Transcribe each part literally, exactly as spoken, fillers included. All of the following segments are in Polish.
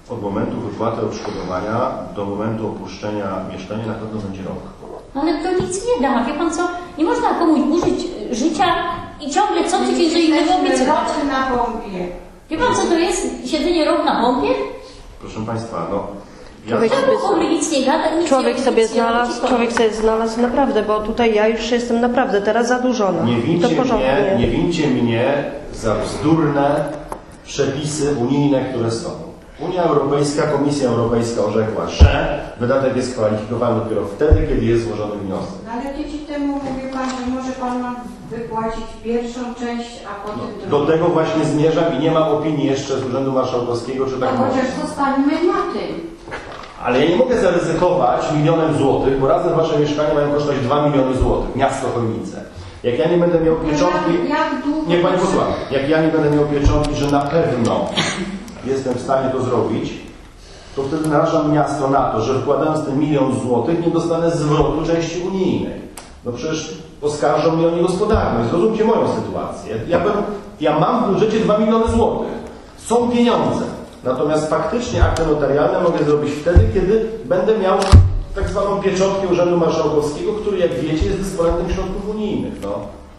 Od momentu wypłaty odszkodowania do momentu opuszczenia mieszkania na pewno będzie rok. Ale to nic nie da. Wie pan co? Nie można komuś burzyć życia i ciągle co tydzień co innego obiecywać. na bombie. Wie pan co to jest siedzenie rok na bombie? Proszę Państwa, no... Ja Człowiek sobie, nic nie gada, nic człowiek nie sobie nic znalazł, nie człowiek sobie znalazł naprawdę, bo tutaj ja już jestem naprawdę teraz zadłużona. Nie I to wincie, porządnie. mnie, nie wincie mnie za bzdurne przepisy unijne, które są. Unia Europejska, Komisja Europejska orzekła, że wydatek jest kwalifikowany dopiero wtedy, kiedy jest złożony wniosek. No ale tydzień temu mówił Pan, że może Pan nam wypłacić pierwszą część, a potem No, drugą. do tego właśnie zmierzam i nie mam opinii jeszcze z Urzędu Marszałkowskiego, czy tak No może. chociaż zostańmy na tym. Ale ja nie mogę zaryzykować milionem złotych, bo razem wasze mieszkania mają kosztować dwa miliony złotych, miasto Chojnice. Jak ja nie będę miał pieczątki, Jak, jak długo... niech Pani posłucha, jak ja nie będę miał pieczątki, że na pewno jestem w stanie to zrobić, to wtedy narażam miasto na to, że wkładając ten milion złotych nie dostanę zwrotu części unijnej. No przecież oskarżą mnie o niegospodarność. Zrozumcie moją sytuację. Ja, bym, ja mam w budżecie dwa miliony złotych. Są pieniądze. Natomiast faktycznie akty notarialne mogę zrobić wtedy, kiedy będę miał tak zwaną pieczątkę Urzędu Marszałkowskiego, który, jak wiecie, jest dysponentem środków unijnych. No.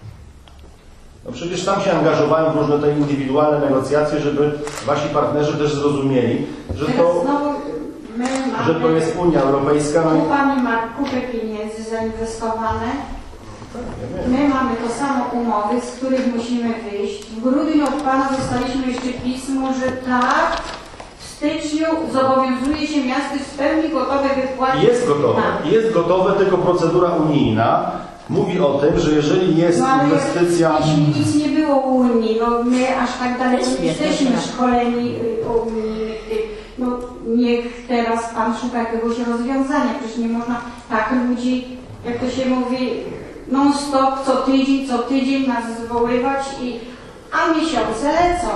No przecież tam się angażowałem w różne te indywidualne negocjacje, żeby wasi partnerzy też zrozumieli, że to, Teraz znowu my mamy... że to jest Unia Europejska. No i... Pani ma kupę pieniędzy zainwestowane. My mamy to samo umowy, z których musimy wyjść. W grudniu od Pana dostaliśmy jeszcze pismo, że tak, w styczniu zobowiązuje się miasto w pełni gotowe wypłacić. Jest gotowe. Jest gotowe, tylko procedura unijna mówi o tym, że jeżeli jest no, ale inwestycja... Jeśli nic nie było u Unii, no my aż tak daleko nie jesteśmy tak. szkoleni o unijnych tych. No niech teraz Pan szuka jakiegoś rozwiązania. Przecież nie można tak ludzi, jak to się mówi, non stop, co tydzień, co tydzień nas zwoływać i a miesiące lecą.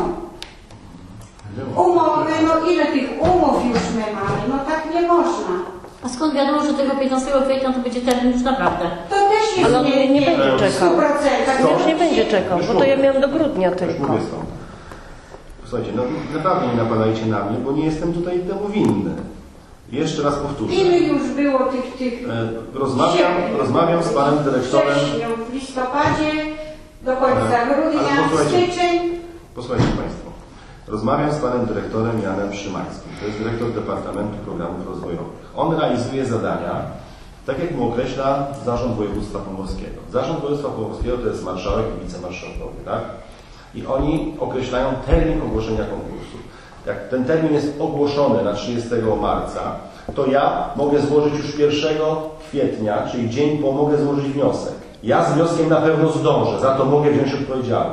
Umowy, no ile tych umów już my mamy, no tak nie można. A skąd wiadomo, że tego piętnastego kwietnia to będzie termin już naprawdę? To też jest Ale on nie, nie będzie w czekał. stu procentach. On już nie będzie czekał, bo to ja miałam do grudnia Już tylko. mówię stąd. Słuchajcie, no naprawdę nie napadajcie na mnie, bo nie jestem tutaj temu winny. Jeszcze raz powtórzę. Ile już było tych, tych E, Rozmawiam, rozmawiam z panem dyrektorem. wrześniu, w listopadzie, do końca Ale grudnia, posłuchajcie. styczeń. Posłuchajcie Państwo. Rozmawiam z panem dyrektorem Janem Szymańskim. To jest dyrektor Departamentu Programów Rozwojowych. On realizuje zadania, tak jak mu określa Zarząd Województwa Pomorskiego. Zarząd Województwa Pomorskiego to jest marszałek i wicemarszałkowie, tak? I oni określają termin ogłoszenia konkursu. Jak ten termin jest ogłoszony na trzydziestego marca, to ja mogę złożyć już pierwszego kwietnia, czyli dzień po, mogę złożyć wniosek. Ja z wnioskiem na pewno zdążę, za to mogę wziąć odpowiedzialność.